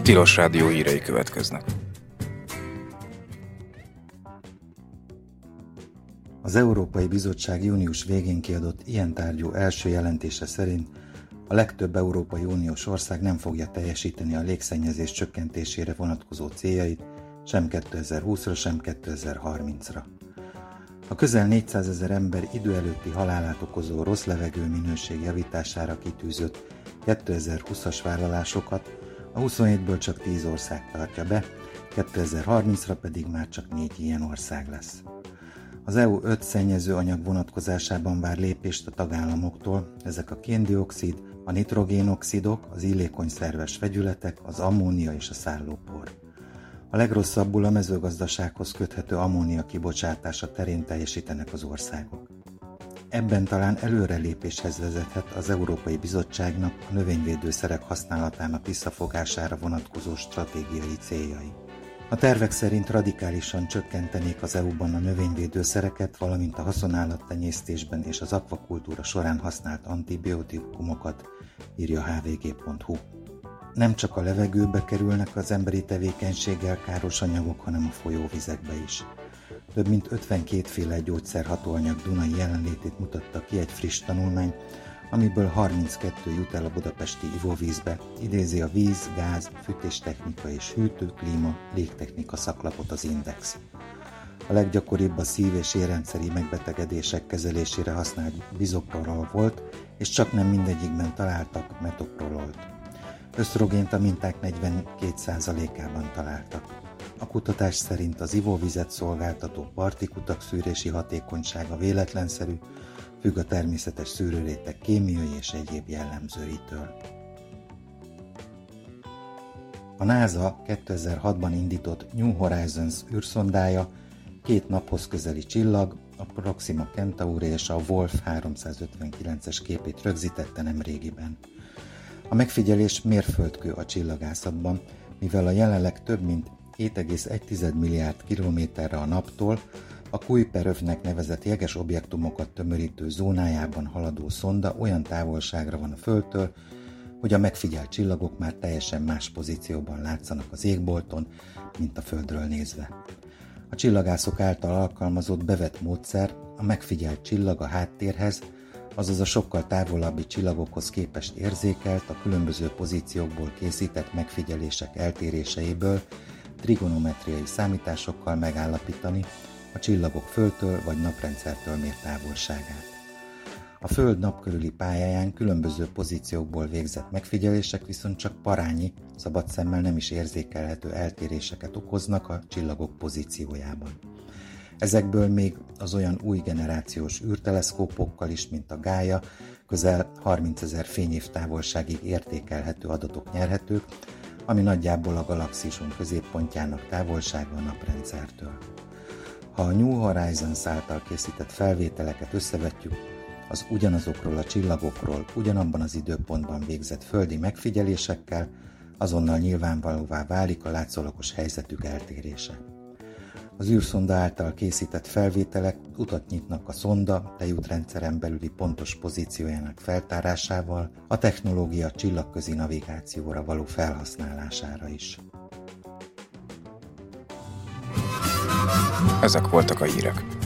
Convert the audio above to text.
Tilos Rádió hírei következnek. Az Európai Bizottság június végén kiadott ilyen tárgyú első jelentése szerint a legtöbb Európai Uniós ország nem fogja teljesíteni a légszennyezés csökkentésére vonatkozó céljait sem 2020-ra, sem 2030-ra. A közel 400 000 ember idő előtti halálát okozó rossz levegő minőség javítására kitűzött 2020-as vállalásokat a 27-ből csak 10 ország tartja be, 2030-ra pedig már csak 4 ilyen ország lesz. Az EU 5 szennyezőanyag vonatkozásában vár lépést a tagállamoktól, ezek a kén-dioxid, a nitrogénoxidok, az illékony szerves vegyületek, az ammónia és a szállópor. A legrosszabbul a mezőgazdasághoz köthető ammónia kibocsátása terén teljesítenek az országok. Ebben talán előrelépéshez vezethet az Európai Bizottságnak a növényvédőszerek használatának visszafogására vonatkozó stratégiai céljai. A tervek szerint radikálisan csökkentenék az EU-ban a növényvédőszereket, valamint a haszonállattenyésztésben és az akvakultúra során használt antibiotikumokat, írja hvg.hu. Nem csak a levegőbe kerülnek az emberi tevékenységgel káros anyagok, hanem a folyóvizekbe is. Több mint 52 féle gyógyszerhatóanyag dunai jelenlétét mutatta ki egy friss tanulmány, amiből 32 jut el a budapesti ivóvízbe, idézi a víz, gáz, fűtéstechnika és hűtő, klíma, légtechnika szaklapot az Index. A leggyakoribb a szív- és érrendszeri megbetegedések kezelésére használt bizoprolol volt, és csak nem mindegyikben találtak metoprololt. Ösztrogént a minták 42%-ában találtak. A kutatás szerint az ivóvizet szolgáltató partikutak szűrési hatékonysága véletlenszerű, függ a természetes szűrőréteg kémiai és egyéb jellemzőitől. A NASA 2006-ban indított New Horizons űrszondája 2 naphoz közeli csillag, a Proxima Centauri és a Wolf 359-es képét rögzítette nemrégiben. A megfigyelés mérföldkő a csillagászatban, mivel a jelenleg több mint 7,1 milliárd kilométerre a naptól a Kuiper-övnek nevezett jeges objektumokat tömörítő zónájában haladó szonda olyan távolságra van a Földtől, hogy a megfigyelt csillagok már teljesen más pozícióban látszanak az égbolton, mint a Földről nézve. A csillagászok által alkalmazott bevett módszer a megfigyelt csillag a háttérhez, azaz a sokkal távolabbi csillagokhoz képest érzékelt, a különböző pozíciókból készített megfigyelések eltéréseiből trigonometriai számításokkal megállapítani a csillagok Földtől vagy naprendszertől mért távolságát. A Föld nap körüli pályáján különböző pozíciókból végzett megfigyelések viszont csak parányi, szabad szemmel nem is érzékelhető eltéréseket okoznak a csillagok pozíciójában. Ezekből még az olyan új generációs űrteleszkópokkal is, mint a Gaia, közel 30 000 fényév távolságig értékelhető adatok nyerhetők, ami nagyjából a galaxisunk középpontjának távolsága a naprendszertől. Ha a New Horizons által készített felvételeket összevetjük az ugyanazokról a csillagokról ugyanabban az időpontban végzett földi megfigyelésekkel, azonnal nyilvánvalóvá válik a látszólagos helyzetük eltérése. Az űrszonda által készített felvételek utat nyitnak a szonda tejútrendszeren belüli pontos pozíciójának feltárásával, a technológia csillagközi navigációra való felhasználására is. Ezek voltak a hírek.